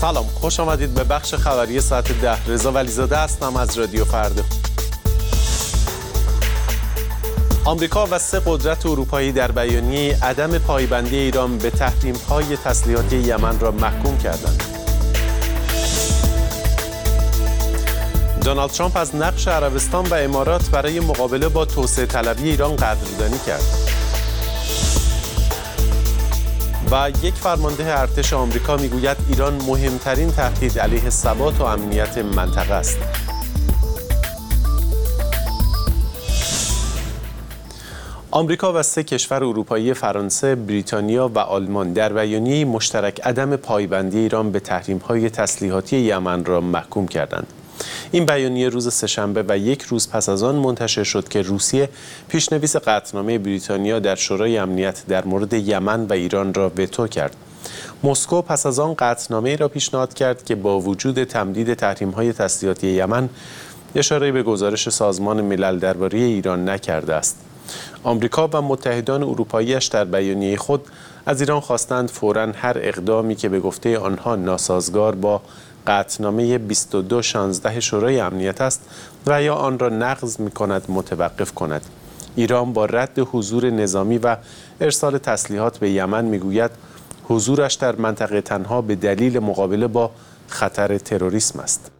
سلام، خوش آمدید به بخش خبری ساعت 10. رضا ولیزاده هستم از رادیو فردا. آمریکا و 3 قدرت اروپایی در بیانیه عدم پایبندی ایران به تحریم‌های تسلیحاتی یمن را محکوم کردند. دونالد ترامپ از نقش عربستان و امارات برای مقابله با توسعه طلبی ایران قدردانی کرد. و یک فرمانده ارتش آمریکا میگوید ایران مهمترین تهدید علیه ثبات و امنیت منطقه است. آمریکا و 3 کشور اروپایی فرانسه، بریتانیا و آلمان در بیانیه مشترک عدم پایبندی ایران به تحریم‌های تسلیحاتی یمن را محکوم کردند. این بیانیه روز سه‌شنبه و یک روز پس از آن منتشر شد که روسیه پیشنویس قطعنامه بریتانیا در شورای امنیت در مورد یمن و ایران را وتو کرد. مسکو پس از آن قطعنامه‌ای را پیشنهاد کرد که با وجود تمدید تحریم‌های تسلیحاتی یمن اشاره به گزارش سازمان ملل درباره ایران نکرده است. آمریکا و متحدان اروپایی‌اش در بیانیه خود از ایران خواستند فوراً هر اقدامی که به گفته آنها ناسازگار با قطعنامه 2216 شورای امنیت است و یا آن را نقض می‌کند متوقف کند. ایران با رد حضور نظامی و ارسال تسلیحات به یمن می‌گوید حضورش در منطقه تنها به دلیل مقابله با خطر تروریسم است.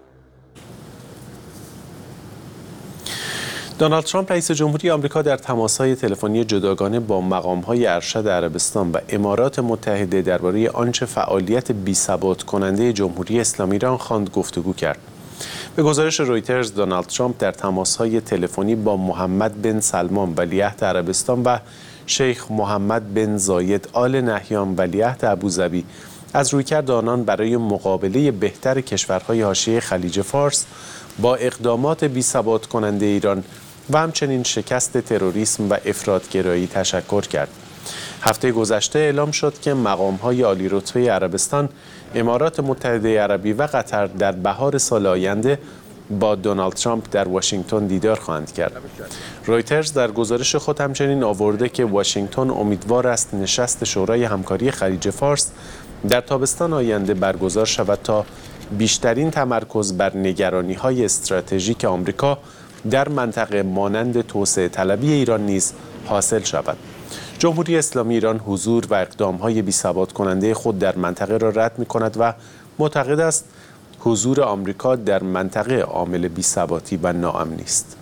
دونالد ترامپ رئیس جمهوری آمریکا در تماس‌های تلفنی جداگانه با مقام‌های ارشد عربستان و امارات متحده درباره آنچه فعالیت بی‌ثبات کننده جمهوری اسلامی ایران خواند گفتگو کرد. به گزارش رویترز، دونالد ترامپ در تماس‌های تلفنی با محمد بن سلمان ولیعهد عربستان و شیخ محمد بن زاید آل نهیان ولیعهد ابوظبی از رویکرد آنان برای مقابله بهتر کشورهای حاشیه خلیج فارس با اقدامات بی‌ثبات کننده ایران و همچنین شکست تروریسم و افراط‌گرایی تشکر کرد. هفته گذشته اعلام شد که مقام‌های عالی‌رتبه عربستان، امارات متحده عربی و قطر در بهار سال آینده با دونالد ترامپ در واشنگتن دیدار خواهند کرد. رویترز در گزارش خود همچنین آورده که واشنگتن امیدوار است نشست شورای همکاری خلیج فارس در تابستان آینده برگزار شود تا بیشترین تمرکز بر نگرانی‌های استراتژیک آمریکا در منطقه مانند توسعه طلبی ایران نیز حاصل شود. جمهوری اسلامی ایران حضور و اقدام‌های بی‌ثبات کننده خود در منطقه را رد می‌کند و معتقد است حضور آمریکا در منطقه عامل بی‌ثباتی و ناامنی است.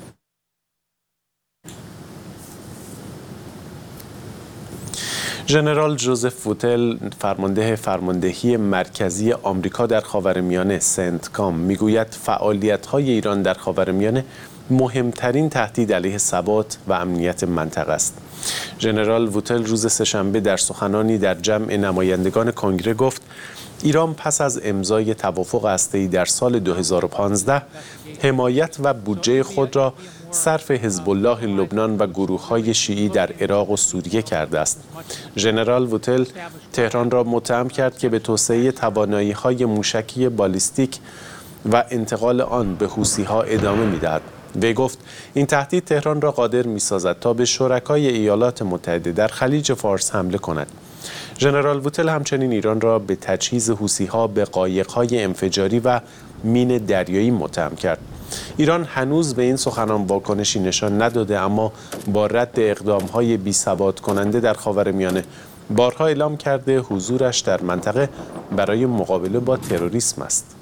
ژنرال جوزف ووتل، فرماندهی مرکزی آمریکا در خاورمیانه سنتکام میگوید فعالیت‌های ایران در خاورمیانه مهمترین تهدید علیه ثبات و امنیت منطقه است. ژنرال ووتل روز سه‌شنبه در سخنانی در جمع نمایندگان کنگره گفت ایران پس از امضای توافق هسته‌ای در سال 2015 حمایت و بودجه خود را صرف حزب الله لبنان و گروه‌های شیعی در عراق و سوریه کرده است. ژنرال ووتل تهران را متهم کرد که به توسعه توانایی‌های موشکی بالیستیک و انتقال آن به حوثی‌ها ادامه می‌دهد. وی گفت این تهدید تهران را قادر می‌سازد تا به شرکای ایالات متحده در خلیج فارس حمله کند. ژنرال ووتل همچنین ایران را به تجهیز حوثی‌ها به قایق‌های انفجاری و مین دریایی متهم کرد. ایران هنوز به این سخنان واکنشی نشان نداده، اما با رد اقدام‌های بی‌ثبات کننده در خاورمیانه بارها اعلام کرده حضورش در منطقه برای مقابله با تروریسم است.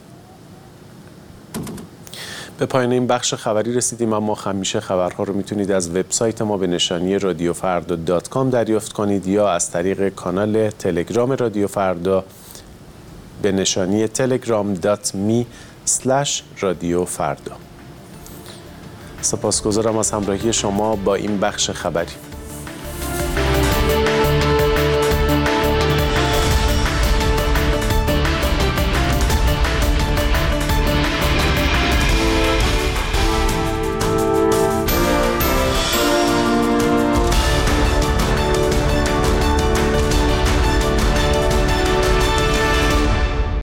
به پایان این بخش خبری رسیدیم، اما همیشه خبرها رو میتونید از وبسایت ما به نشانی radiofrda.com دریافت کنید یا از طریق کانال تلگرام رادیو فردا به نشانی telegram.me/radiofrda. سپاسگزارم از همراهی شما با این بخش خبری.